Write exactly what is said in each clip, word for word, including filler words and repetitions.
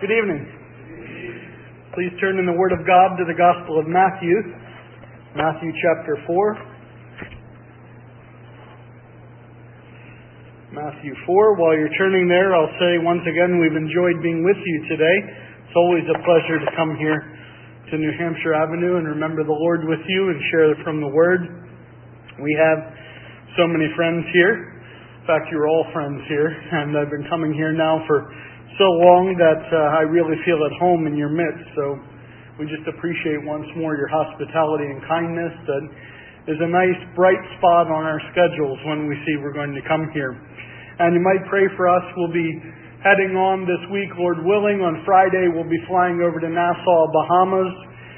Good evening. Please turn in the Word of God to the Gospel of Matthew, Matthew chapter four. Matthew four. While you're turning there, I'll say once again we've enjoyed being with you today. It's always a pleasure to come here to New Hampshire Avenue and remember the Lord with you and share from the Word. We have so many friends here. In fact, you're all friends here, and I've been coming here now for so long that uh, I really feel at home in your midst. So we just appreciate once more your hospitality and kindness. That is a nice bright spot on our schedules when we see we're going to come here. And you might pray for us. We'll be heading on this week, Lord willing. On Friday, we'll be flying over to Nassau, Bahamas.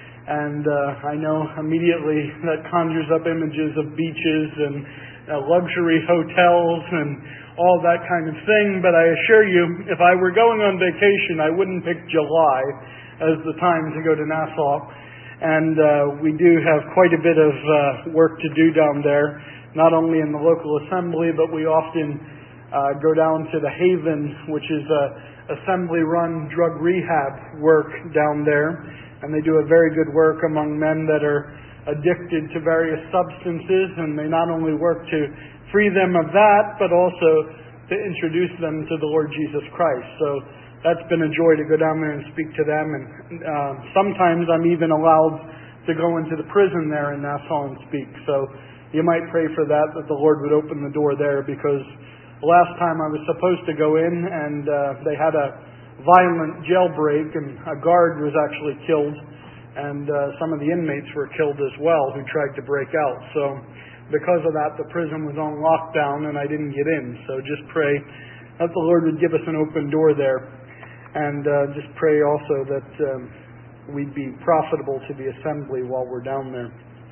And uh, I know immediately that conjures up images of beaches and uh, luxury hotels and all that kind of thing. But I assure you, if I were going on vacation, I wouldn't pick July as the time to go to Nassau. And uh, we do have quite a bit of uh, work to do down there, not only in the local assembly, but we often uh, go down to the Haven, which is a assembly-run drug rehab work down there. And they do a very good work among men that are addicted to various substances, and they not only work to free them of that, but also to introduce them to the Lord Jesus Christ. So that's been a joy to go down there and speak to them. And uh, sometimes I'm even allowed to go into the prison there in Nassau and speak. So you might pray for that, that the Lord would open the door there, because the last time I was supposed to go in, and uh, they had a violent jailbreak, and a guard was actually killed, and uh, some of the inmates were killed as well who tried to break out. So because of that, the prison was on lockdown and I didn't get in. So just pray that the Lord would give us an open door there. And uh, just pray also that um, we'd be profitable to the assembly while we're down there.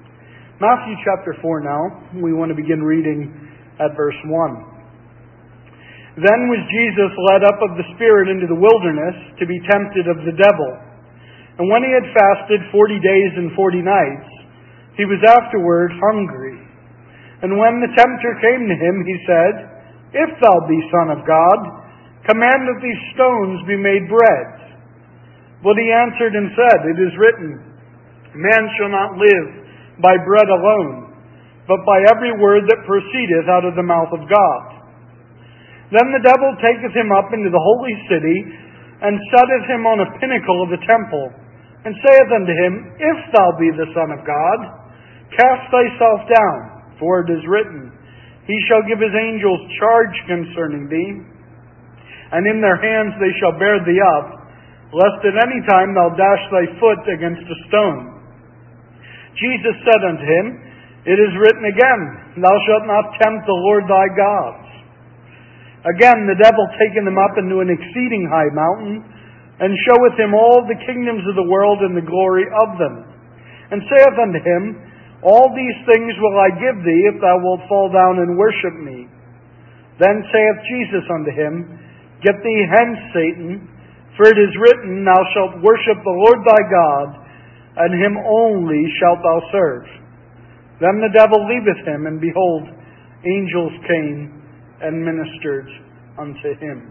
Matthew chapter four now. We want to begin reading at verse one. Then was Jesus led up of the Spirit into the wilderness to be tempted of the devil. And when he had fasted forty days and forty nights, he was afterward hungry. And when the tempter came to him, he said, If thou be Son of God, command that these stones be made bread. But he answered and said, It is written, Man shall not live by bread alone, but by every word that proceedeth out of the mouth of God. Then the devil taketh him up into the holy city, and setteth him on a pinnacle of the temple, and saith unto him, If thou be the Son of God, cast thyself down. For it is written, He shall give His angels charge concerning thee, and in their hands they shall bear thee up, lest at any time thou dash thy foot against a stone. Jesus said unto him, It is written again, Thou shalt not tempt the Lord thy God. Again the devil taketh him up into an exceeding high mountain, and showeth him all the kingdoms of the world and the glory of them, and saith unto him, All these things will I give thee, if thou wilt fall down and worship me. Then saith Jesus unto him, Get thee hence, Satan, for it is written, Thou shalt worship the Lord thy God, and Him only shalt thou serve. Then the devil leaveth him, and behold, angels came and ministered unto him.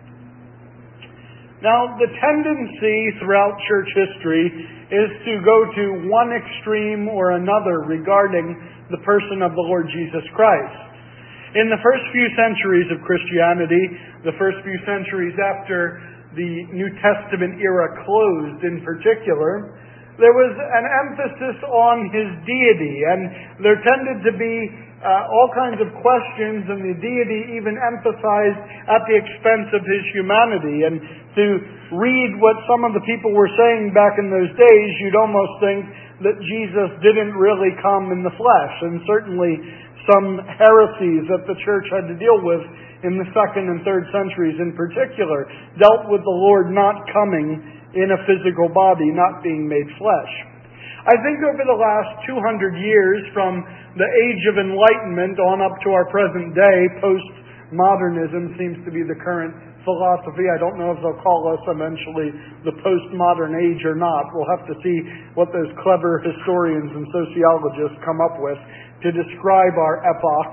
Now, the tendency throughout church history is to go to one extreme or another regarding the person of the Lord Jesus Christ. In the first few centuries of Christianity, the first few centuries after the New Testament era closed in particular, there was an emphasis on His deity, and there tended to be uh, all kinds of questions, and the deity even emphasized at the expense of His humanity. And to read what some of the people were saying back in those days, you'd almost think that Jesus didn't really come in the flesh. And certainly some heresies that the church had to deal with in the second and third centuries in particular dealt with the Lord not coming in a physical body, not being made flesh. I think over the last two hundred years, from the Age of Enlightenment on up to our present day, postmodernism seems to be the current philosophy. I don't know if they'll call us eventually the postmodern age or not. We'll have to see what those clever historians and sociologists come up with to describe our epoch.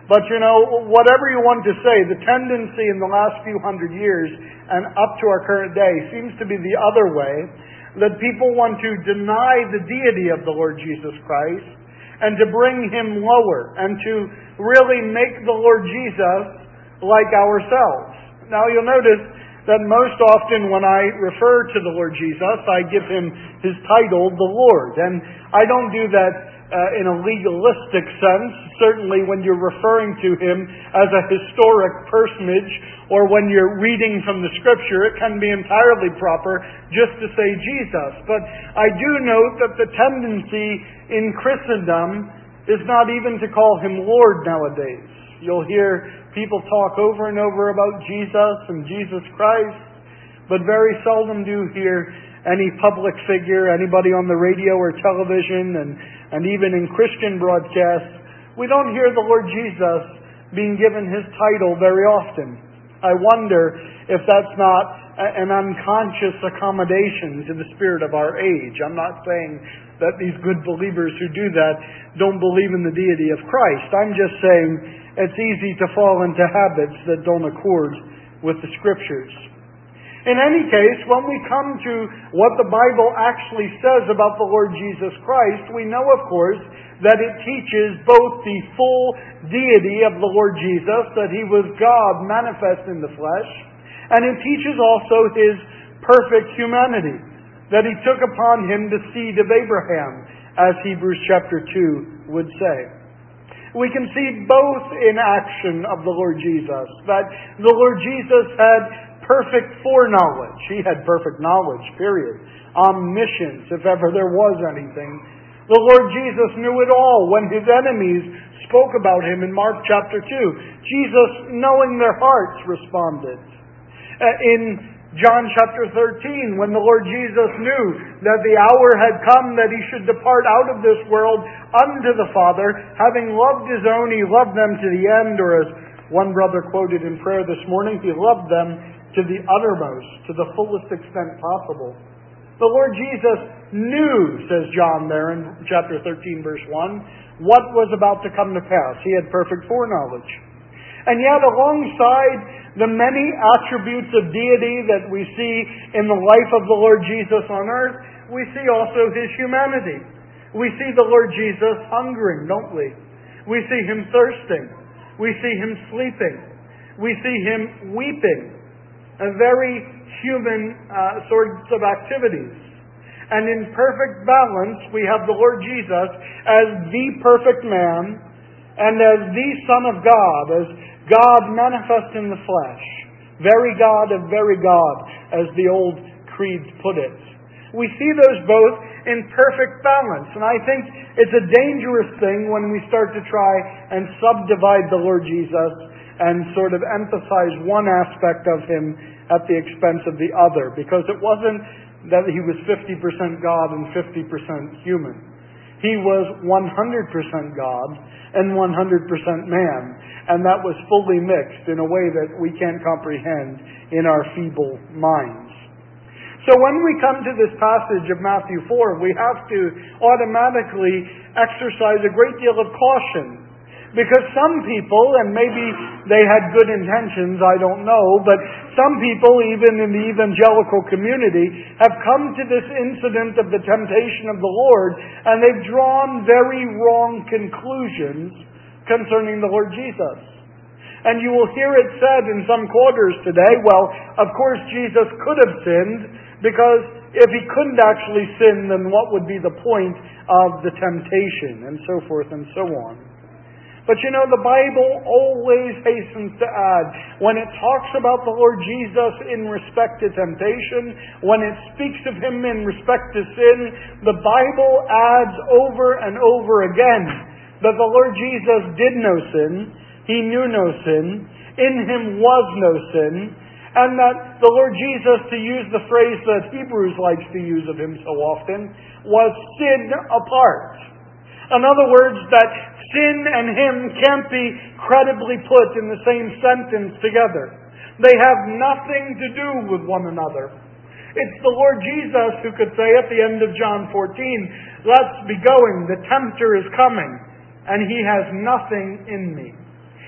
But you know, whatever you want to say, the tendency in the last few hundred years and up to our current day seems to be the other way, that people want to deny the deity of the Lord Jesus Christ and to bring Him lower and to really make the Lord Jesus like ourselves. Now you'll notice that most often when I refer to the Lord Jesus, I give Him His title, the Lord. And I don't do that Uh, in a legalistic sense. Certainly when you're referring to Him as a historic personage or when you're reading from the Scripture, it can be entirely proper just to say Jesus. But I do note that the tendency in Christendom is not even to call Him Lord nowadays. You'll hear people talk over and over about Jesus and Jesus Christ, but very seldom do hear any public figure, anybody on the radio or television, and, and even in Christian broadcasts, we don't hear the Lord Jesus being given His title very often. I wonder if that's not an unconscious accommodation to the spirit of our age. I'm not saying that these good believers who do that don't believe in the deity of Christ. I'm just saying it's easy to fall into habits that don't accord with the Scriptures. In any case, when we come to what the Bible actually says about the Lord Jesus Christ, we know, of course, that it teaches both the full deity of the Lord Jesus, that He was God manifest in the flesh, and it teaches also His perfect humanity, that He took upon Him the seed of Abraham, as Hebrews chapter two would say. We can see both in action of the Lord Jesus, that the Lord Jesus had perfect foreknowledge. He had perfect knowledge, period. Omniscience, if ever there was anything. The Lord Jesus knew it all when His enemies spoke about Him in Mark chapter two. Jesus, knowing their hearts, responded. In John chapter thirteen, when the Lord Jesus knew that the hour had come that He should depart out of this world unto the Father, having loved His own, He loved them to the end, or as one brother quoted in prayer this morning, He loved them to the uttermost, to the fullest extent possible. The Lord Jesus knew, says John there in chapter thirteen, verse one, what was about to come to pass. He had perfect foreknowledge. And yet, alongside the many attributes of deity that we see in the life of the Lord Jesus on earth, we see also His humanity. We see the Lord Jesus hungering, don't we? We see Him thirsting. We see Him sleeping. We see Him weeping. A very human uh, sorts of activities. And in perfect balance, we have the Lord Jesus as the perfect man and as the Son of God, as God manifest in the flesh. Very God of very God, as the old creeds put it. We see those both in perfect balance. And I think it's a dangerous thing when we start to try and subdivide the Lord Jesus and sort of emphasize one aspect of Him at the expense of the other. Because it wasn't that He was fifty percent God and fifty percent human. He was one hundred percent God and one hundred percent man. And that was fully mixed in a way that we can't comprehend in our feeble minds. So when we come to this passage of Matthew four, we have to automatically exercise a great deal of caution. Because some people, and maybe they had good intentions, I don't know, but some people, even in the evangelical community, have come to this incident of the temptation of the Lord, and they've drawn very wrong conclusions concerning the Lord Jesus. And you will hear it said in some quarters today, well, of course Jesus could have sinned, because if He couldn't actually sin, then what would be the point of the temptation, and so forth and so on. But you know, the Bible always hastens to add, when it talks about the Lord Jesus in respect to temptation, when it speaks of Him in respect to sin, the Bible adds over and over again that the Lord Jesus did no sin, He knew no sin, in Him was no sin, and that the Lord Jesus, to use the phrase that Hebrews likes to use of Him so often, was sin apart. In other words, that sin and Him can't be credibly put in the same sentence together. They have nothing to do with one another. It's the Lord Jesus who could say at the end of John fourteen, let's be going, the tempter is coming, and he has nothing in me.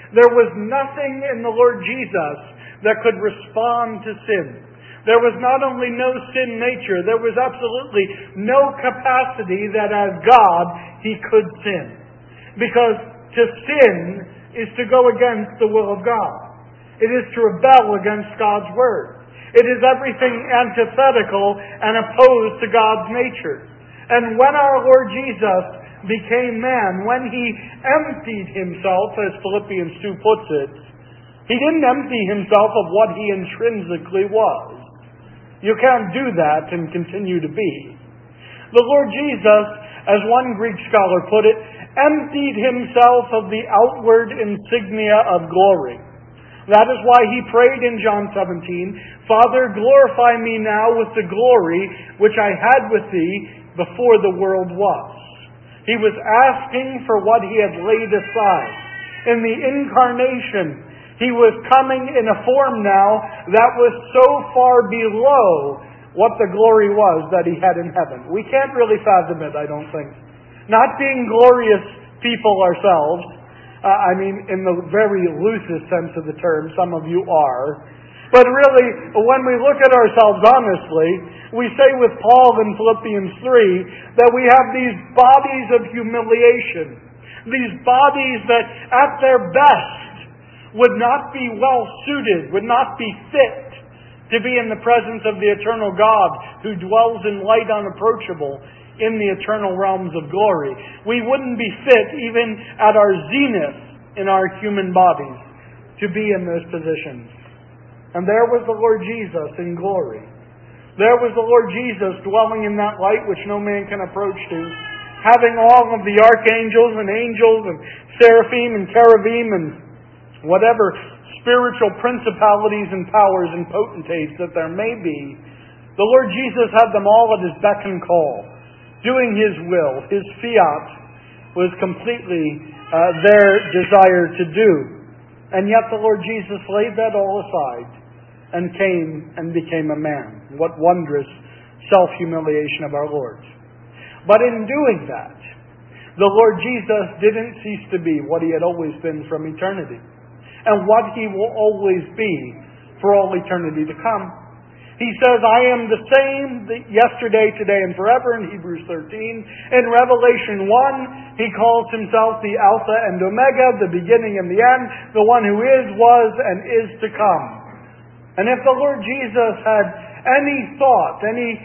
There was nothing in the Lord Jesus that could respond to sin. There was not only no sin nature, there was absolutely no capacity that as God He could sin. Because to sin is to go against the will of God. It is to rebel against God's Word. It is everything antithetical and opposed to God's nature. And when our Lord Jesus became man, when He emptied Himself, as Philippians two puts it, He didn't empty Himself of what He intrinsically was. You can't do that and continue to be. The Lord Jesus, as one Greek scholar put it, emptied Himself of the outward insignia of glory. That is why He prayed in John seventeen, Father, glorify me now with the glory which I had with Thee before the world was. He was asking for what He had laid aside. In the incarnation, He was coming in a form now that was so far below what the glory was that He had in heaven. We can't really fathom it, I don't think. Not being glorious people ourselves, uh, I mean in the very loosest sense of the term, some of you are. But really, when we look at ourselves honestly, we say with Paul in Philippians three that we have these bodies of humiliation. These bodies that at their best would not be well suited, would not be fit to be in the presence of the eternal God who dwells in light unapproachable in the eternal realms of glory. We wouldn't be fit even at our zenith in our human bodies to be in those positions. And there was the Lord Jesus in glory. There was the Lord Jesus dwelling in that light which no man can approach to, having all of the archangels and angels and seraphim and cherubim and whatever spiritual principalities and powers and potentates that there may be. The Lord Jesus had them all at His beck and call, doing His will. His fiat was completely uh, their desire to do. And yet the Lord Jesus laid that all aside and came and became a man. What wondrous self-humiliation of our Lord. But in doing that, the Lord Jesus didn't cease to be what He had always been from eternity, and what He will always be for all eternity to come. He says, I am the same yesterday, today, and forever in Hebrews thirteen. In Revelation one, He calls Himself the Alpha and Omega, the beginning and the end, the one who is, was, and is to come. And if the Lord Jesus had any thought, any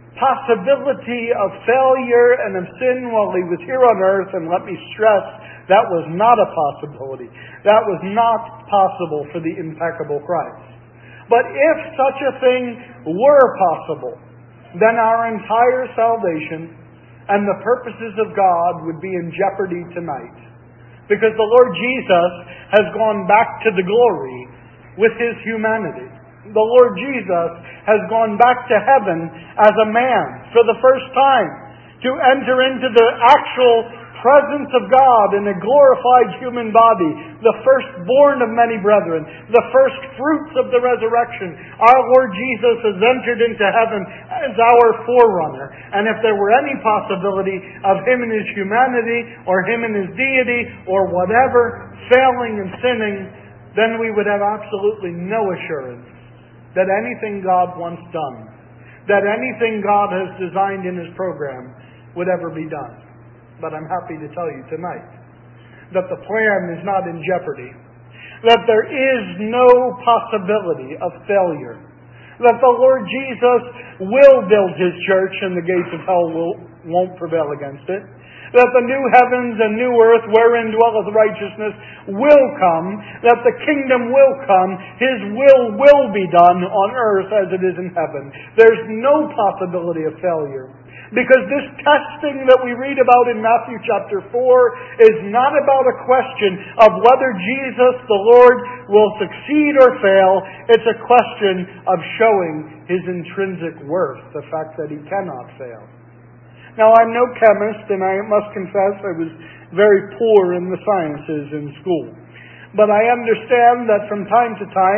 possibility of failure and of sin while He was here on earth, and let me stress, that was not a possibility. That was not possible for the impeccable Christ. But if such a thing were possible, then our entire salvation and the purposes of God would be in jeopardy tonight. Because the Lord Jesus has gone back to the glory with His humanity. The Lord Jesus has gone back to heaven as a man for the first time to enter into the actual presence of God in a glorified human body, the firstborn of many brethren, the first fruits of the resurrection. Our Lord Jesus has entered into heaven as our forerunner. And if there were any possibility of Him in His humanity or Him in His deity or whatever failing and sinning, then we would have absolutely no assurance that anything God wants done, that anything God has designed in His program would ever be done. But I'm happy to tell you tonight that the plan is not in jeopardy, that there is no possibility of failure, that the Lord Jesus will build His church and the gates of hell will, won't prevail against it, that the new heavens and new earth wherein dwelleth righteousness will come, that the kingdom will come, His will will be done on earth as it is in heaven. There's no possibility of failure. Because this testing that we read about in Matthew chapter four is not about a question of whether Jesus the Lord will succeed or fail. It's a question of showing His intrinsic worth, the fact that He cannot fail. Now, I'm no chemist, and I must confess I was very poor in the sciences in school. But I understand that from time to time,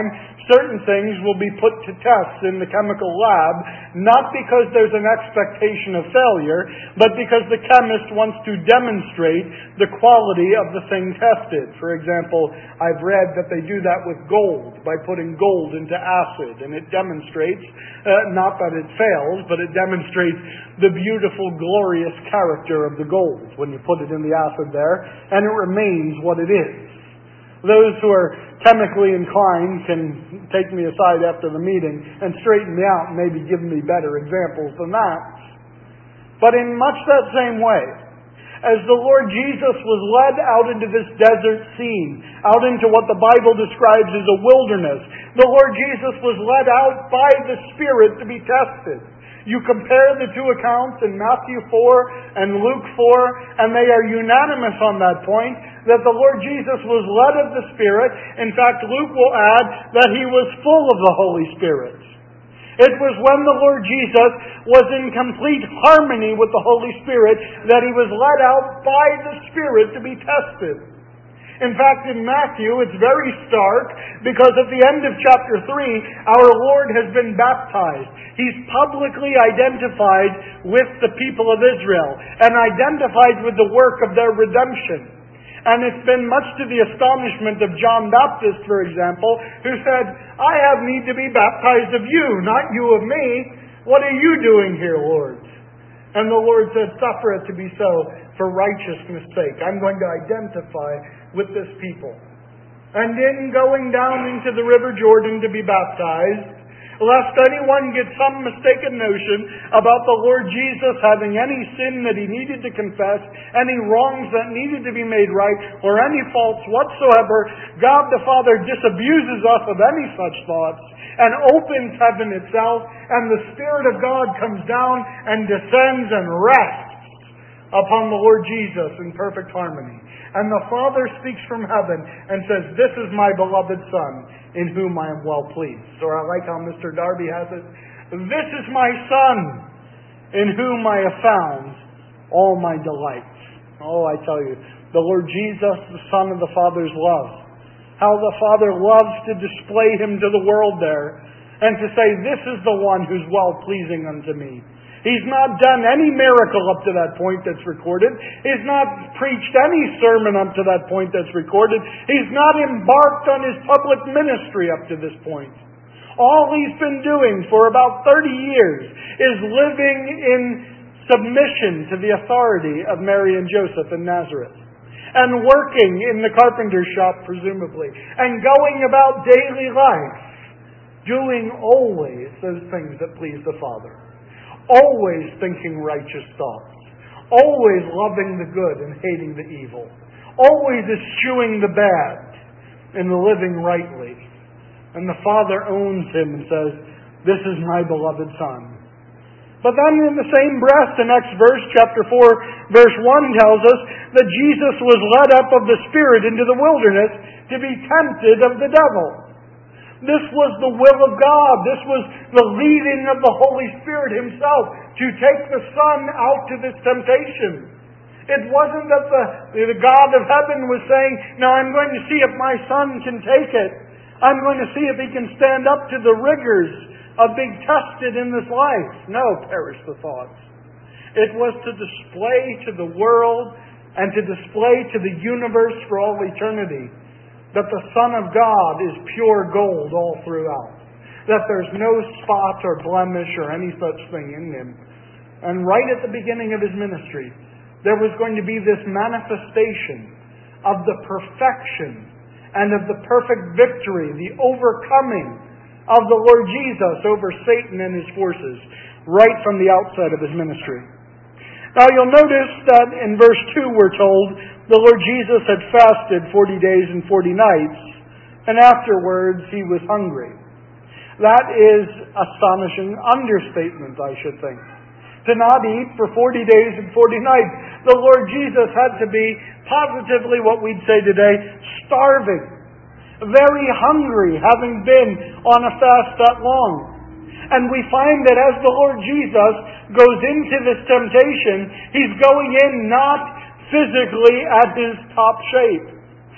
certain things will be put to tests in the chemical lab, not because there's an expectation of failure, but because the chemist wants to demonstrate the quality of the thing tested. For example, I've read that they do that with gold, by putting gold into acid, and it demonstrates, uh, not that it fails, but it demonstrates the beautiful, glorious character of the gold when you put it in the acid there, and it remains what it is. Those who are chemically inclined can take me aside after the meeting and straighten me out and maybe give me better examples than that. But in much that same way, as the Lord Jesus was led out into this desert scene, out into what the Bible describes as a wilderness, the Lord Jesus was led out by the Spirit to be tested. You compare the two accounts in Matthew four and Luke four, and they are unanimous on that point, that the Lord Jesus was led of the Spirit. In fact, Luke will add that He was full of the Holy Spirit. It was when the Lord Jesus was in complete harmony with the Holy Spirit that He was led out by the Spirit to be tested. In fact, in Matthew, it's very stark, because at the end of chapter three, our Lord has been baptized. He's publicly identified with the people of Israel, and identified with the work of their redemption. And it's been much to the astonishment of John Baptist, for example, who said, "I have need to be baptized of you, not you of me. What are you doing here, Lord?" And the Lord said, "Suffer it to be so for righteousness' sake." I'm going to identify with this people. And in going down into the River Jordan to be baptized, lest anyone get some mistaken notion about the Lord Jesus having any sin that He needed to confess, any wrongs that needed to be made right, or any faults whatsoever, God the Father disabuses us of any such thoughts and opens heaven itself, and the Spirit of God comes down and descends and rests upon the Lord Jesus in perfect harmony. And the Father speaks from heaven and says, "This is my beloved Son, in whom I am well pleased." Or I like how Mister Darby has it, "This is my Son, in whom I have found all my delights." Oh, I tell you, the Lord Jesus, the Son of the Father's love. How the Father loves to display Him to the world there, and to say, "This is the one who's well pleasing unto me." He's not done any miracle up to that point that's recorded. He's not preached any sermon up to that point that's recorded. He's not embarked on His public ministry up to this point. All He's been doing for about thirty years is living in submission to the authority of Mary and Joseph in Nazareth, and working in the carpenter's shop, presumably, and going about daily life, doing always those things that please the Father. Always thinking righteous thoughts. Always loving the good and hating the evil. Always eschewing the bad and living rightly. And the Father owns Him and says, "This is my beloved Son." But then in the same breath, the next verse, chapter four, verse one, tells us that Jesus was led up of the Spirit into the wilderness to be tempted of the devil. This was the will of God. This was the leading of the Holy Spirit Himself to take the Son out to this temptation. It wasn't that the, the God of heaven was saying, "Now I'm going to see if my Son can take it. I'm going to see if He can stand up to the rigors of being tested in this life." No, perish the thoughts. It was to display to the world and to display to the universe for all eternity that the Son of God is pure gold all throughout. That there's no spot or blemish or any such thing in Him. And right at the beginning of His ministry, there was going to be this manifestation of the perfection and of the perfect victory, the overcoming of the Lord Jesus over Satan and his forces, right from the outset of His ministry. Now you'll notice that in verse two we're told the Lord Jesus had fasted forty days and forty nights, and afterwards He was hungry. That is astonishing understatement, I should think. To not eat for forty days and forty nights. The Lord Jesus had to be positively what we'd say today, starving. Very hungry, having been on a fast that long. And we find that as the Lord Jesus goes into this temptation, He's going in not physically at His top shape.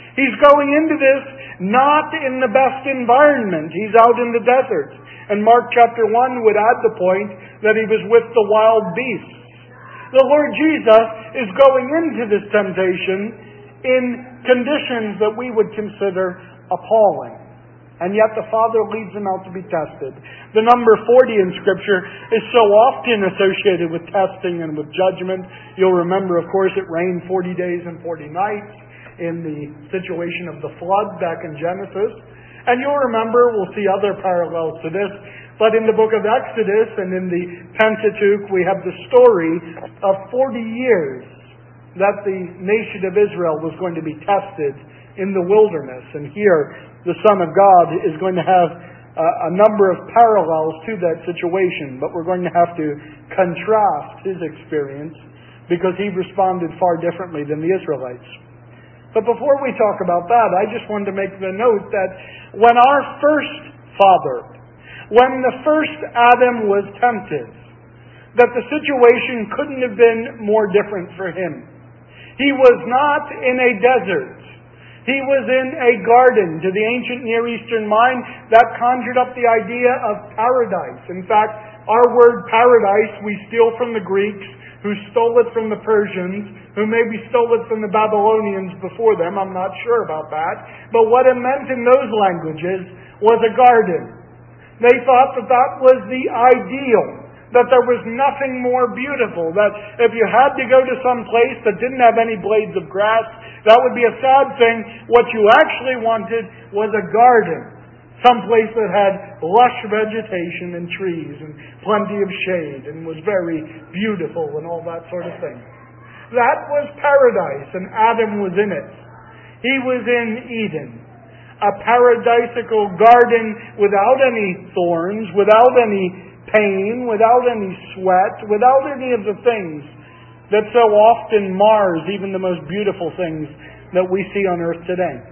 He's going into this not in the best environment. He's out in the desert. And Mark chapter one would add the point that he was with the wild beasts. The Lord Jesus is going into this temptation in conditions that we would consider appalling. And yet the Father leads him out to be tested. The number forty in Scripture is so often associated with testing and with judgment. You'll remember, of course, it rained forty days and forty nights in the situation of the flood back in Genesis. And you'll remember, we'll see other parallels to this, but in the book of Exodus and in the Pentateuch, we have the story of forty years that the nation of Israel was going to be tested in the wilderness. And here, the Son of God is going to have a number of parallels to that situation, but we're going to have to contrast his experience because he responded far differently than the Israelites. But before we talk about that, I just wanted to make the note that when our first father, when the first Adam was tempted, that the situation couldn't have been more different for him. He was not in a desert. He was in a garden. To the ancient Near Eastern mind, that conjured up the idea of paradise. In fact, our word paradise we steal from the Greeks, who stole it from the Persians, who maybe stole it from the Babylonians before them. I'm not sure about that. But what it meant in those languages was a garden. They thought that that was the ideal, that there was nothing more beautiful, that if you had to go to some place that didn't have any blades of grass, that would be a sad thing. What you actually wanted was a garden. Someplace that had lush vegetation and trees and plenty of shade and was very beautiful and all that sort of thing. That was paradise, and Adam was in it. He was in Eden, a paradisical garden without any thorns, without any pain, without any sweat, without any of the things that so often mars even the most beautiful things that we see on earth today.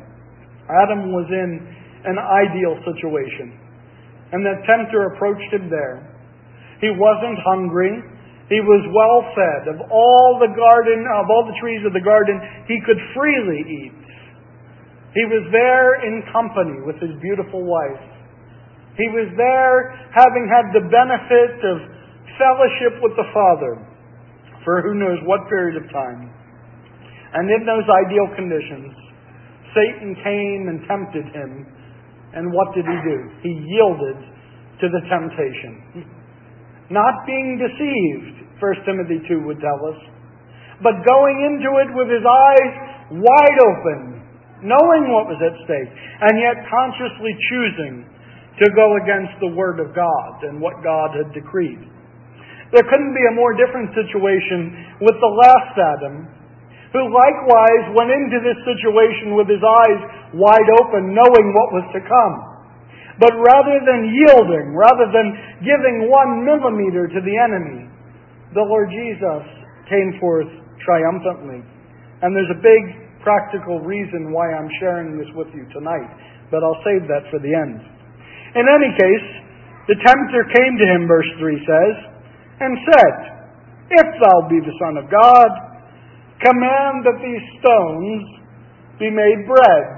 Adam was in an ideal situation. And the tempter approached him there. He wasn't hungry. He was well fed. Of all the garden, of all the trees of the garden, he could freely eat. He was there in company with his beautiful wife. He was there having had the benefit of fellowship with the Father for who knows what period of time. And in those ideal conditions, Satan came and tempted him. And what did he do? He yielded to the temptation. Not being deceived, First Timothy two would tell us, but going into it with his eyes wide open, knowing what was at stake, and yet consciously choosing to go against the Word of God and what God had decreed. There couldn't be a more different situation with the last Adam, who likewise went into this situation with his eyes wide open, knowing what was to come. But rather than yielding, rather than giving one millimeter to the enemy, the Lord Jesus came forth triumphantly. And there's a big practical reason why I'm sharing this with you tonight, but I'll save that for the end. In any case, the tempter came to him, verse three says, and said, "If thou be the Son of God, command that these stones be made bread."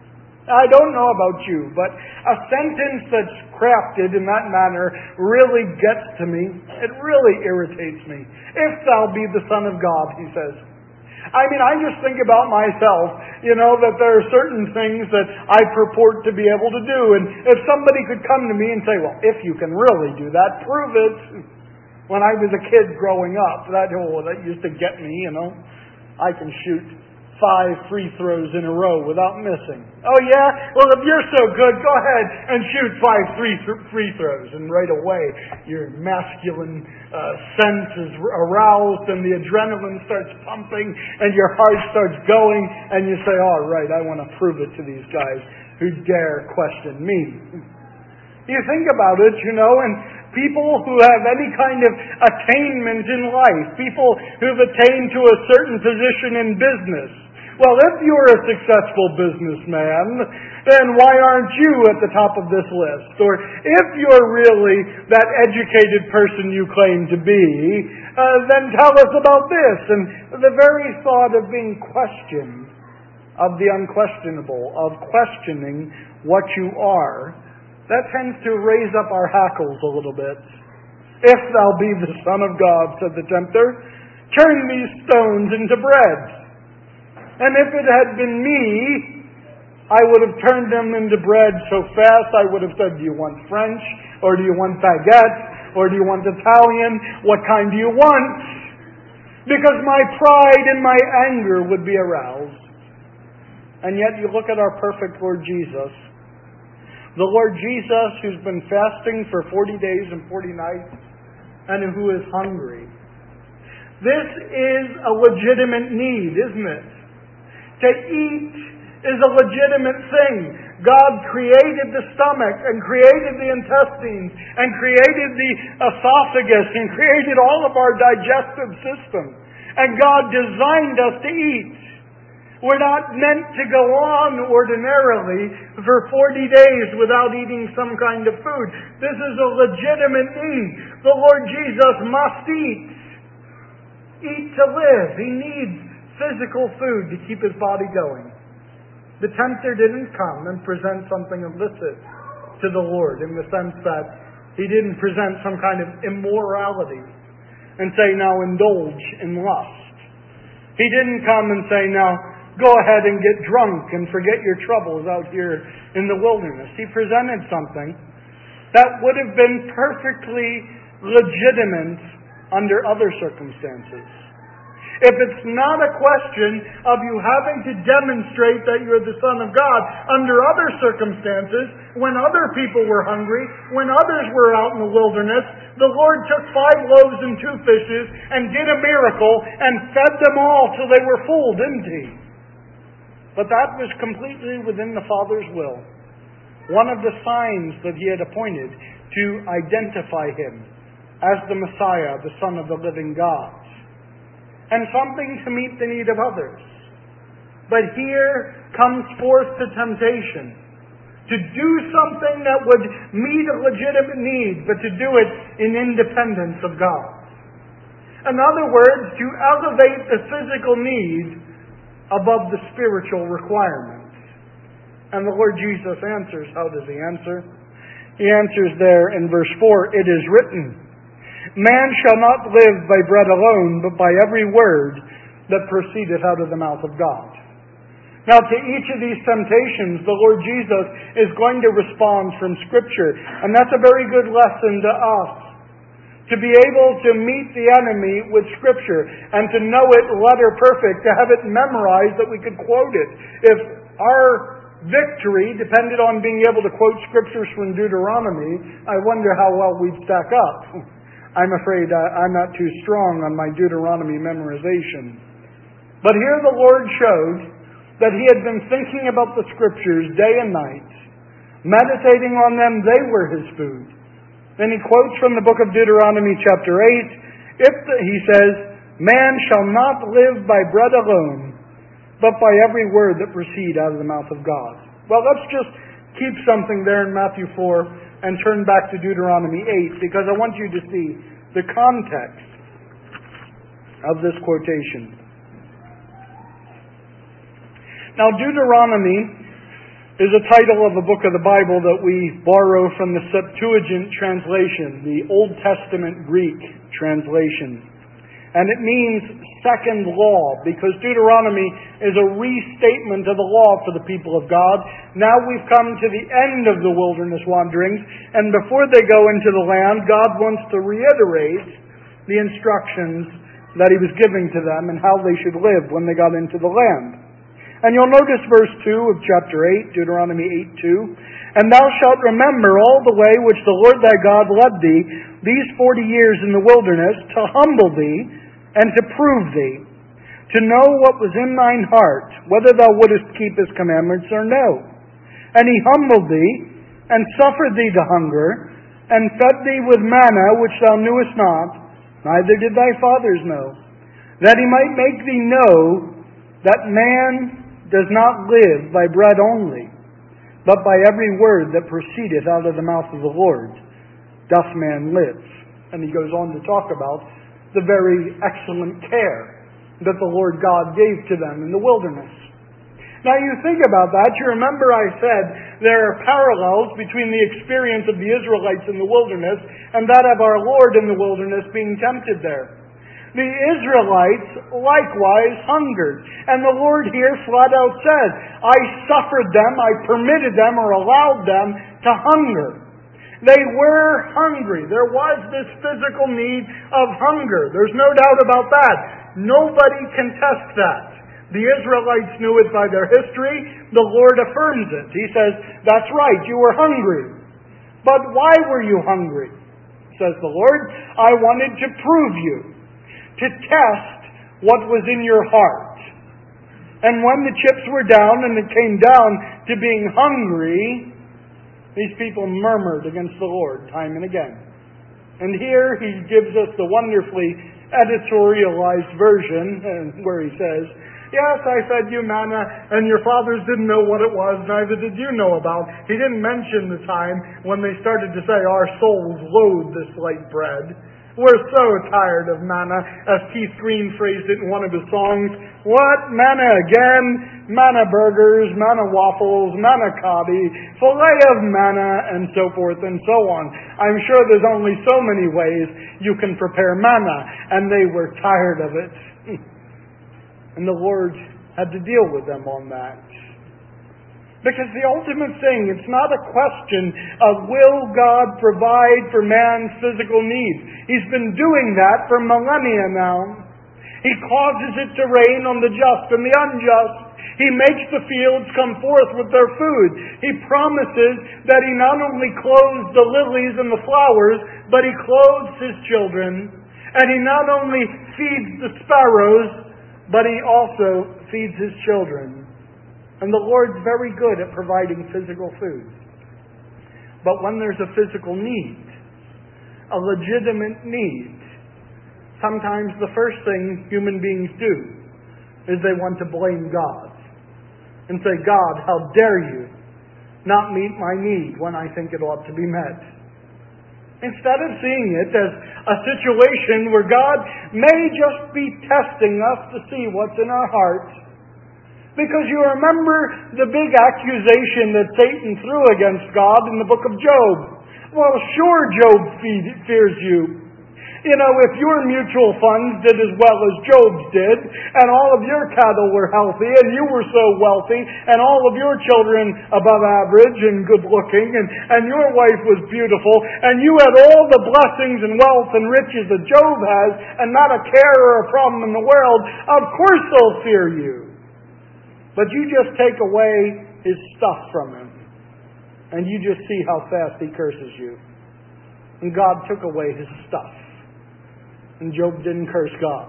I don't know about you, but a sentence that's crafted in that manner really gets to me. It really irritates me. "If thou be the Son of God," he says. I mean, I just think about myself, you know, that there are certain things that I purport to be able to do. And if somebody could come to me and say, "Well, if you can really do that, prove it." When I was a kid growing up, that, oh, that used to get me, you know. I can shoot five free throws in a row without missing. "Oh yeah? Well, if you're so good, go ahead and shoot five free, th- free throws. And right away, your masculine uh, sense is aroused and the adrenaline starts pumping and your heart starts going and you say, "All right, I want to prove it to these guys who dare question me." You think about it, you know, and people who have any kind of attainment in life, people who've attained to a certain position in business. Well, if you're a successful businessman, then why aren't you at the top of this list? Or if you're really that educated person you claim to be, uh, then tell us about this. And the very thought of being questioned of the unquestionable, of questioning what you are, that tends to raise up our hackles a little bit. If thou be the Son of God, said the tempter, turn these stones into bread. And if it had been me, I would have turned them into bread so fast I would have said, do you want French? Or do you want baguette? Or do you want Italian? What kind do you want? Because my pride and my anger would be aroused. And yet you look at our perfect Lord Jesus. The Lord Jesus who's been fasting for forty days and forty nights and who is hungry. This is a legitimate need, isn't it? To eat is a legitimate thing. God created the stomach and created the intestines and created the esophagus and created all of our digestive system. And God designed us to eat. We're not meant to go on ordinarily for forty days without eating some kind of food. This is a legitimate need. The Lord Jesus must eat. Eat to live. He needs physical food to keep his body going. The tempter didn't come and present something illicit to the Lord in the sense that he didn't present some kind of immorality and say, now indulge in lust. He didn't come and say, now go ahead and get drunk and forget your troubles out here in the wilderness. He presented something that would have been perfectly legitimate under other circumstances. If it's not a question of you having to demonstrate that you're the Son of God under other circumstances, when other people were hungry, when others were out in the wilderness, the Lord took five loaves and two fishes and did a miracle and fed them all till they were full, didn't He? But that was completely within the Father's will. One of the signs that He had appointed to identify Him as the Messiah, the Son of the living God. And something to meet the need of others. But here comes forth the temptation to do something that would meet a legitimate need, but to do it in independence of God. In other words, to elevate the physical need above the spiritual requirements. And the Lord Jesus answers. How does He answer? He answers there in verse four, it is written, man shall not live by bread alone, but by every word that proceedeth out of the mouth of God. Now, to each of these temptations, the Lord Jesus is going to respond from Scripture. And that's a very good lesson to us. To be able to meet the enemy with Scripture and to know it letter perfect, to have it memorized that we could quote it. If our victory depended on being able to quote Scriptures from Deuteronomy, I wonder how well we'd stack up. I'm afraid I'm not too strong on my Deuteronomy memorization. But here the Lord showed that He had been thinking about the Scriptures day and night. Meditating on them, they were His food. Then He quotes from the book of Deuteronomy chapter eight, if the, He says, man shall not live by bread alone, but by every word that proceed out of the mouth of God. Well, let's just keep something there in Matthew four and turn back to Deuteronomy eight, because I want you to see the context of this quotation. Now, Deuteronomy is a title of a book of the Bible that we borrow from the Septuagint translation, the Old Testament Greek translation. And it means second law, because Deuteronomy is a restatement of the law for the people of God. Now we've come to the end of the wilderness wanderings, and before they go into the land, God wants to reiterate the instructions that He was giving to them and how they should live when they got into the land. And you'll notice verse two of chapter eight, Deuteronomy eight two, and thou shalt remember all the way which the Lord thy God led thee these forty years in the wilderness, to humble thee, and to prove thee, to know what was in thine heart, whether thou wouldest keep His commandments or no. And He humbled thee, and suffered thee to hunger, and fed thee with manna which thou knewest not, neither did thy fathers know, that He might make thee know that man does not live by bread only, but by every word that proceedeth out of the mouth of the Lord doth man live. And He goes on to talk about the very excellent care that the Lord God gave to them in the wilderness. Now you think about that. You remember I said there are parallels between the experience of the Israelites in the wilderness and that of our Lord in the wilderness being tempted there. The Israelites likewise hungered. And the Lord here flat out says, I suffered them, I permitted them or allowed them to hunger. They were hungry. There was this physical need of hunger. There's no doubt about that. Nobody contests that. The Israelites knew it by their history. The Lord affirms it. He says, that's right, you were hungry. But why were you hungry? Says the Lord, I wanted to prove you, to test what was in your heart. And when the chips were down and it came down to being hungry, these people murmured against the Lord time and again. And here he gives us the wonderfully editorialized version where he says, yes, I fed you manna, and your fathers didn't know what it was, neither did you know about. He didn't mention the time when they started to say, our souls loathe this light bread. We're so tired of manna, as Keith Green phrased it in one of his songs. What? Manna again? Manna burgers, manna waffles, manna cobbie, filet of manna, and so forth and so on. I'm sure there's only so many ways you can prepare manna, and they were tired of it. And the Lord had to deal with them on that. Because the ultimate thing, it's not a question of will God provide for man's physical needs. He's been doing that for millennia now. He causes it to rain on the just and the unjust. He makes the fields come forth with their food. He promises that He not only clothes the lilies and the flowers, but He clothes His children. And He not only feeds the sparrows, but He also feeds His children. And the Lord's very good at providing physical food. But when there's a physical need, a legitimate need, sometimes the first thing human beings do is they want to blame God. And say, God, how dare you not meet my need when I think it ought to be met. Instead of seeing it as a situation where God may just be testing us to see what's in our hearts. Because you remember the big accusation that Satan threw against God in the book of Job. Well, sure, Job fears you. You know, if your mutual funds did as well as Job's did, and all of your cattle were healthy, and you were so wealthy, and all of your children above average and good looking, and, and your wife was beautiful, and you had all the blessings and wealth and riches that Job has, and not a care or a problem in the world, of course they'll fear you. But you just take away his stuff from him, and you just see how fast he curses you. And God took away his stuff. And Job didn't curse God.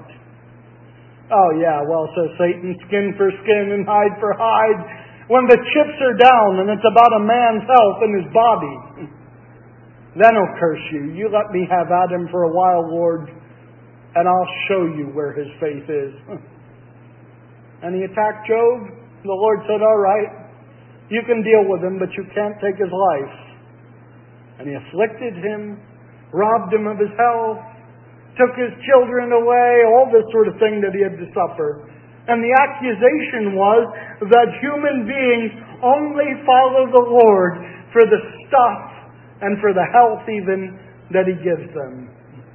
Oh yeah, well, says Satan, skin for skin and hide for hide. When the chips are down and it's about a man's health and his body, then he'll curse you. You let me have at him for a while, Lord, and I'll show you where his faith is. And he attacked Job. The Lord said, all right, you can deal with him, but you can't take his life. And he afflicted him, robbed him of his health, took his children away, all this sort of thing that he had to suffer. And the accusation was that human beings only follow the Lord for the stuff and for the health even that He gives them.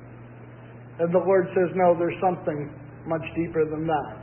And the Lord says, no, there's something much deeper than that.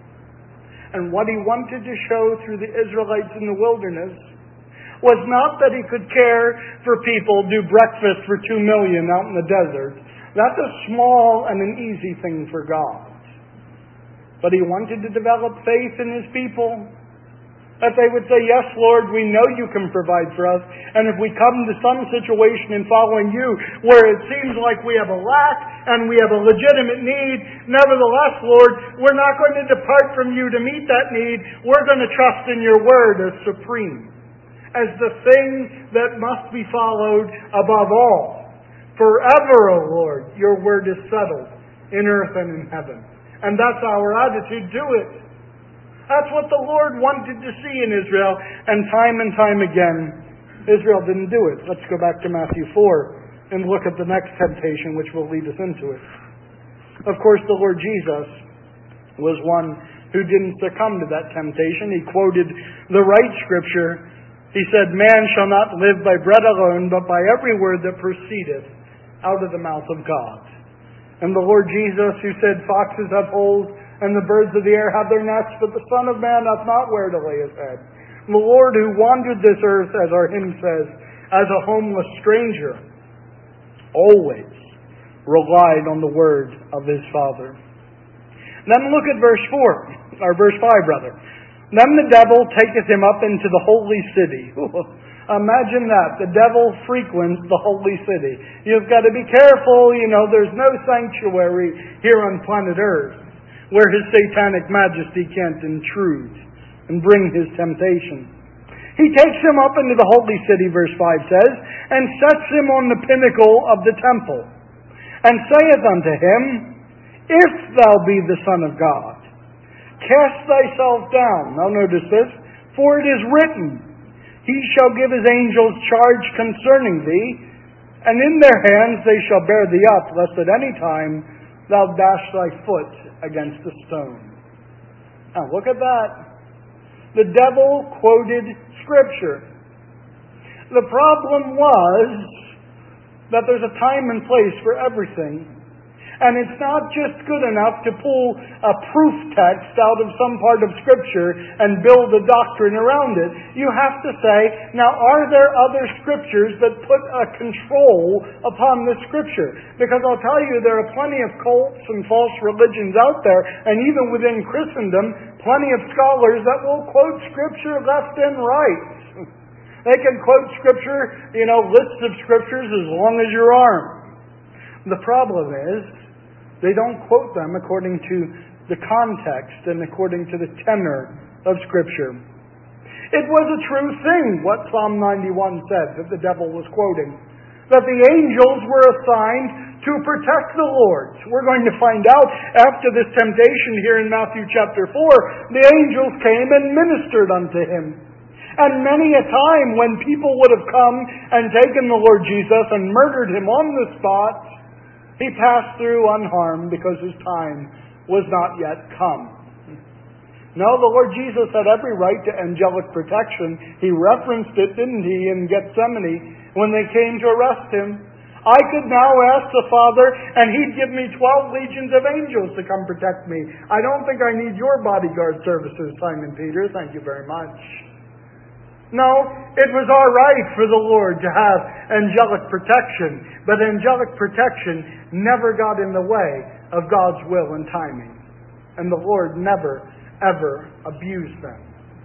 And what He wanted to show through the Israelites in the wilderness was not that He could care for people, do breakfast for two million out in the desert. That's a small and an easy thing for God. But He wanted to develop faith in His people. That they would say, yes, Lord, we know You can provide for us. And if we come to some situation in following You where it seems like we have a lack and we have a legitimate need, nevertheless, Lord, we're not going to depart from You to meet that need. We're going to trust in Your Word as supreme, as the thing that must be followed above all. Forever, O Lord, Your Word is settled in earth and in heaven. And that's our attitude to it. That's what the Lord wanted to see in Israel, and time and time again, Israel didn't do it. Let's go back to Matthew four and look at the next temptation which will lead us into it. Of course, the Lord Jesus was one who didn't succumb to that temptation. He quoted the right scripture. He said, "Man shall not live by bread alone, but by every word that proceedeth out of the mouth of God." And the Lord Jesus, who said, "Foxes have holes, and the birds of the air have their nests, but the Son of Man hath not where to lay his head." The Lord, who wandered this earth, as our hymn says, as a homeless stranger, always relied on the word of his Father. Then look at verse four, or verse five rather. "Then the devil taketh him up into the holy city." Imagine that. The devil frequents the holy city. You've got to be careful. You know, there's no sanctuary here on planet Earth where his satanic majesty can't intrude and bring his temptation. "He takes him up into the holy city," verse five says, "and sets him on the pinnacle of the temple, and saith unto him, If thou be the Son of God, cast thyself down." Now notice this. "For it is written, He shall give His angels charge concerning thee, and in their hands they shall bear thee up, lest at any time thou dash thy foot against a stone." Now look at that. The devil quoted Scripture. The problem was that there's a time and place for everything. And it's not just good enough to pull a proof text out of some part of Scripture and build a doctrine around it. You have to say, now, are there other Scriptures that put a control upon this Scripture? Because I'll tell you, there are plenty of cults and false religions out there, and even within Christendom, plenty of scholars that will quote Scripture left and right. They can quote Scripture, you know, lists of Scriptures as long as your arm. The problem is, they don't quote them according to the context and according to the tenor of Scripture. It was a true thing, what Psalm ninety-one said, that the devil was quoting, that the angels were assigned to protect the Lord. We're going to find out after this temptation here in Matthew chapter four, the angels came and ministered unto him. And many a time when people would have come and taken the Lord Jesus and murdered him on the spot, he passed through unharmed because his time was not yet come. No, the Lord Jesus had every right to angelic protection. He referenced it, didn't he, in Gethsemane when they came to arrest him. I could now ask the Father, and He'd give me twelve legions of angels to come protect me. I don't think I need your bodyguard services, Simon Peter. Thank you very much. No, it was all right for the Lord to have angelic protection, but angelic protection never got in the way of God's will and timing. And the Lord never, ever abused them.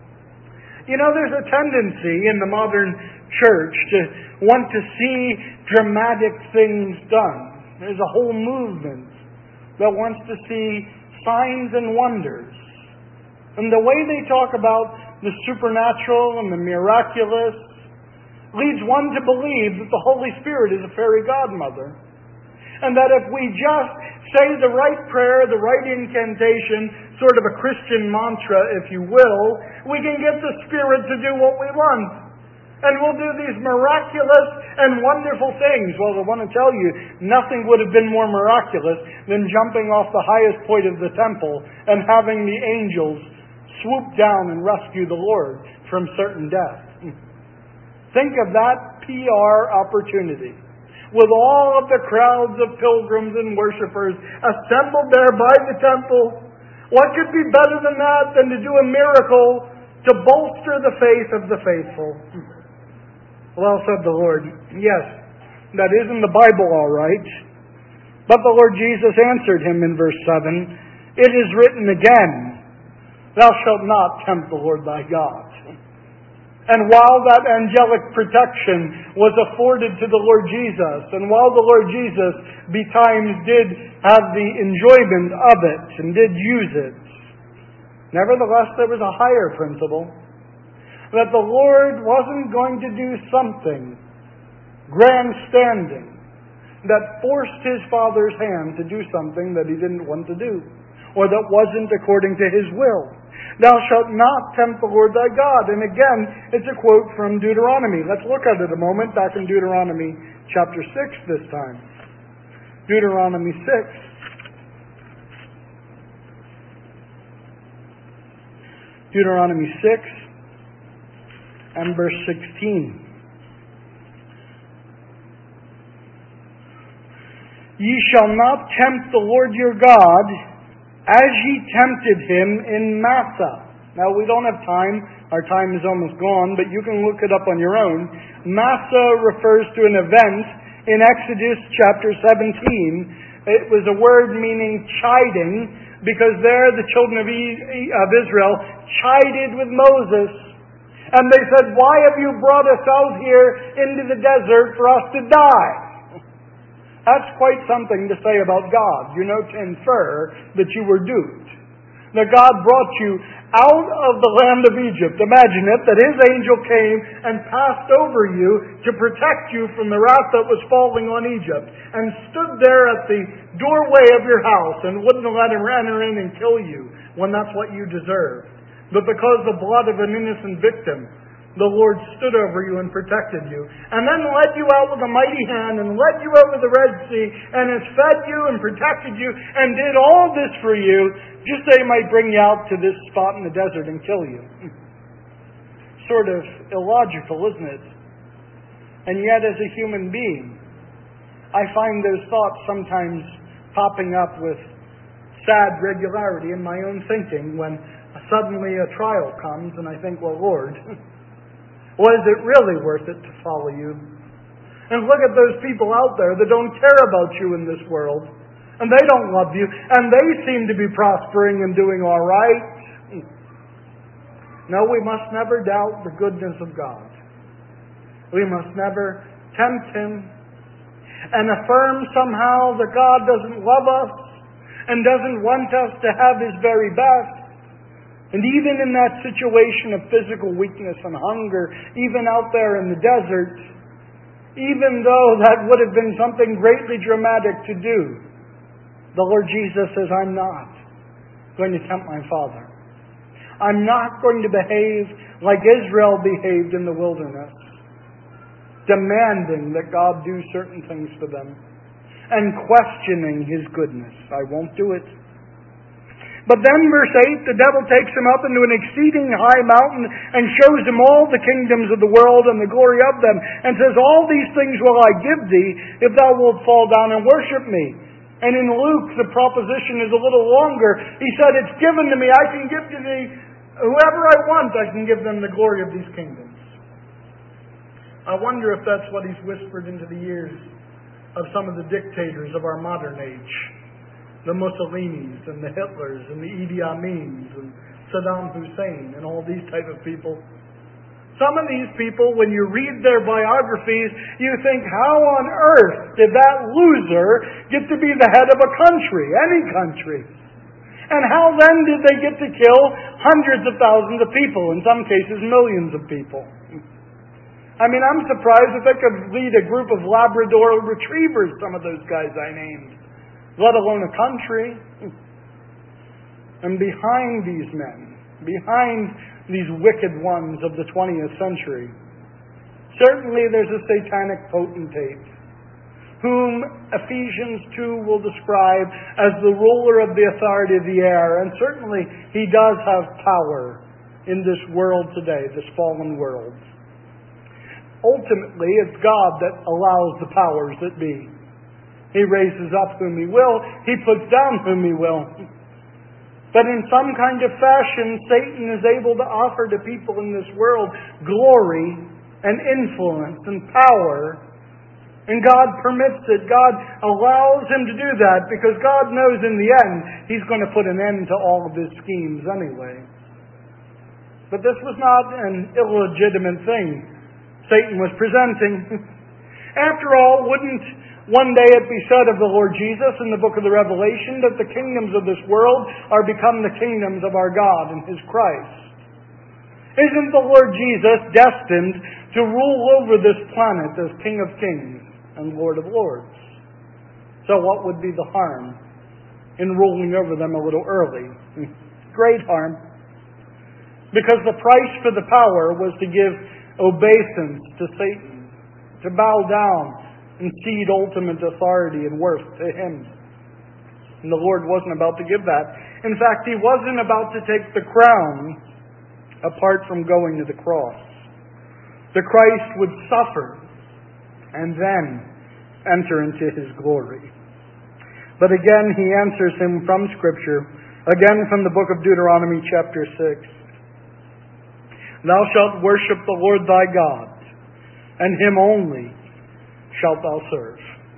You know, there's a tendency in the modern church to want to see dramatic things done. There's a whole movement that wants to see signs and wonders. And the way they talk about the supernatural and the miraculous leads one to believe that the Holy Spirit is a fairy godmother. And that if we just say the right prayer, the right incantation, sort of a Christian mantra, if you will, we can get the Spirit to do what we want. And we'll do these miraculous and wonderful things. Well, I want to tell you, nothing would have been more miraculous than jumping off the highest point of the temple and having the angels swoop down and rescue the Lord from certain death. Think of that P R opportunity. With all of the crowds of pilgrims and worshipers assembled there by the temple, what could be better than that than to do a miracle to bolster the faith of the faithful? Well, said the Lord, yes, that is in the Bible all right. But the Lord Jesus answered him in verse seven, "It is written again, Thou shalt not tempt the Lord thy God." And while that angelic protection was afforded to the Lord Jesus, and while the Lord Jesus betimes did have the enjoyment of it and did use it, nevertheless there was a higher principle, that the Lord wasn't going to do something grandstanding that forced His Father's hand to do something that He didn't want to do, or that wasn't according to His will. Thou shalt not tempt the Lord thy God. And again, it's a quote from Deuteronomy. Let's look at it a moment, back in Deuteronomy chapter six this time. Deuteronomy six. Deuteronomy six and verse sixteen. Ye shall not tempt the Lord your God as ye tempted him in Massah. Now, we don't have time. Our time is almost gone, but you can look it up on your own. Massah refers to an event in Exodus chapter seventeen. It was a word meaning chiding, because there the children of, e- of Israel chided with Moses. And they said, why have you brought us out here into the desert for us to die? That's quite something to say about God, you know, to infer that you were duped. That God brought you out of the land of Egypt. Imagine it, that His angel came and passed over you to protect you from the wrath that was falling on Egypt, and stood there at the doorway of your house and wouldn't let him enter in and kill you when that's what you deserved. But because the blood of an innocent victim, the Lord stood over you and protected you, and then led you out with a mighty hand, and led you over the Red Sea, and has fed you and protected you, and did all this for you, just that He might bring you out to this spot in the desert and kill you. Sort of illogical, isn't it? And yet, as a human being, I find those thoughts sometimes popping up with sad regularity in my own thinking when suddenly a trial comes, and I think, well, Lord, was it really worth it to follow you? And look at those people out there that don't care about you in this world. And they don't love you. And they seem to be prospering and doing all right. No, we must never doubt the goodness of God. We must never tempt Him and affirm somehow that God doesn't love us and doesn't want us to have His very best. And even in that situation of physical weakness and hunger, even out there in the desert, even though that would have been something greatly dramatic to do, the Lord Jesus says, I'm not going to tempt my Father. I'm not going to behave like Israel behaved in the wilderness, demanding that God do certain things for them and questioning His goodness. I won't do it. But then, verse eight, the devil takes him up into an exceeding high mountain and shows him all the kingdoms of the world and the glory of them, and says, all these things will I give thee, if thou wilt fall down and worship me. And in Luke, the proposition is a little longer. He said, it's given to me, I can give to thee whoever I want, I can give them the glory of these kingdoms. I wonder if that's what He's whispered into the ears of some of the dictators of our modern age. The Mussolinis and the Hitlers and the Idi Amins and Saddam Hussein and all these type of people. Some of these people, when you read their biographies, you think, how on earth did that loser get to be the head of a country, any country? And how then did they get to kill hundreds of thousands of people, in some cases millions of people? I mean, I'm surprised if they could lead a group of Labrador retrievers, some of those guys I named, let alone a country. And behind these men, behind these wicked ones of the twentieth century, certainly there's a satanic potentate, whom Ephesians two will describe as the ruler of the authority of the air. And certainly he does have power in this world today, this fallen world. Ultimately, it's God that allows the powers that be. He raises up whom He will. He puts down whom He will. But in some kind of fashion, Satan is able to offer to people in this world glory and influence and power. And God permits it. God allows him to do that because God knows in the end He's going to put an end to all of his schemes anyway. But this was not an illegitimate thing Satan was presenting. After all, wouldn't one day it be said of the Lord Jesus in the book of the Revelation that the kingdoms of this world are become the kingdoms of our God and His Christ? Isn't the Lord Jesus destined to rule over this planet as King of Kings and Lord of Lords? So what would be the harm in ruling over them a little early? Great harm. Because the price for the power was to give obeisance to Satan, to bow down and cede ultimate authority and worth to him. And the Lord wasn't about to give that. In fact, He wasn't about to take the crown apart from going to the cross. The Christ would suffer and then enter into His glory. But again, He answers him from Scripture, again from the book of Deuteronomy chapter six. Thou shalt worship the Lord thy God, and Him only shalt thou serve.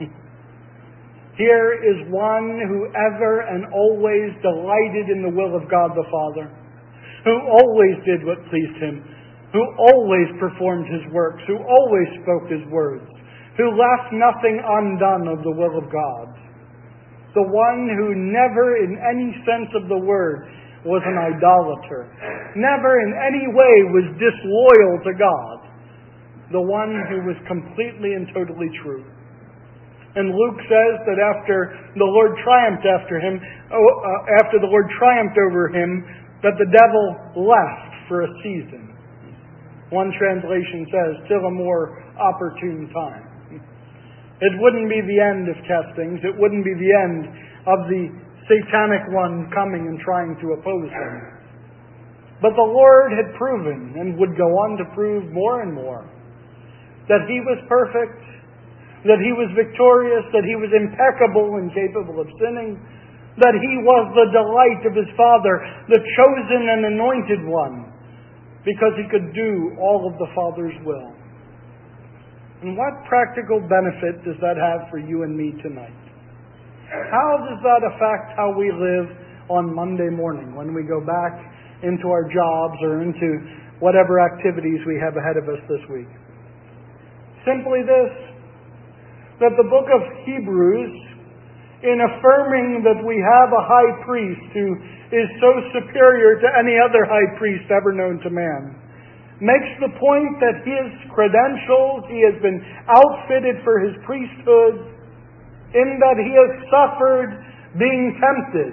Here is one who ever and always delighted in the will of God the Father, who always did what pleased Him, who always performed His works, who always spoke His words, who left nothing undone of the will of God. The one who never in any sense of the word was an idolater, never in any way was disloyal to God. The one who was completely and totally true. And Luke says that after the Lord triumphed after him, oh, uh, after the Lord triumphed over him, that the devil left for a season. One translation says, till a more opportune time. It wouldn't be the end of testings. It wouldn't be the end of the satanic one coming and trying to oppose him. But the Lord had proven, and would go on to prove more and more, that He was perfect, that He was victorious, that He was impeccable and capable of sinning, that He was the delight of His Father, the chosen and anointed one, because He could do all of the Father's will. And what practical benefit does that have for you and me tonight? How does that affect how we live on Monday morning when we go back into our jobs or into whatever activities we have ahead of us this week? Simply this, that the book of Hebrews, in affirming that we have a high priest who is so superior to any other high priest ever known to man, makes the point that His credentials, He has been outfitted for His priesthood, in that He has suffered being tempted.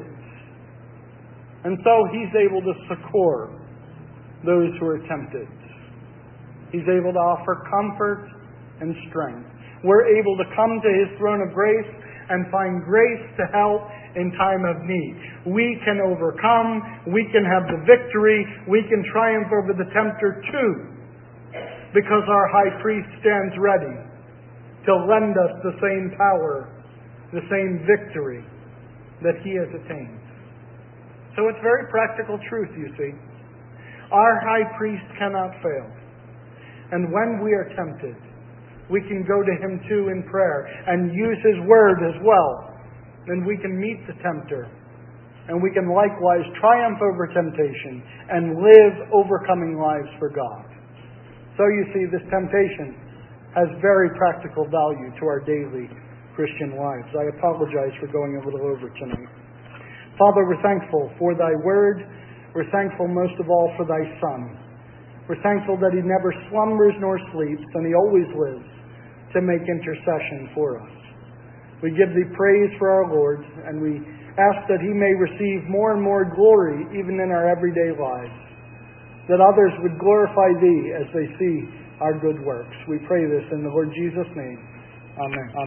And so He's able to succor those who are tempted. He's able to offer comfort and strength. We're able to come to His throne of grace and find grace to help in time of need. We can overcome, we can have the victory, we can triumph over the tempter too, because our high priest stands ready to lend us the same power, the same victory that He has attained. So it's very practical truth, you see. Our high priest cannot fail. And when we are tempted, we can go to Him too in prayer and use His Word as well. And we can meet the tempter. And we can likewise triumph over temptation and live overcoming lives for God. So you see, this temptation has very practical value to our daily Christian lives. I apologize for going a little over tonight. Father, we're thankful for Thy Word. We're thankful most of all for Thy Son. We're thankful that He never slumbers nor sleeps, and He always lives to make intercession for us. We give Thee praise for our Lord, and we ask that He may receive more and more glory even in our everyday lives, that others would glorify Thee as they see our good works. We pray this in the Lord Jesus' name. Amen.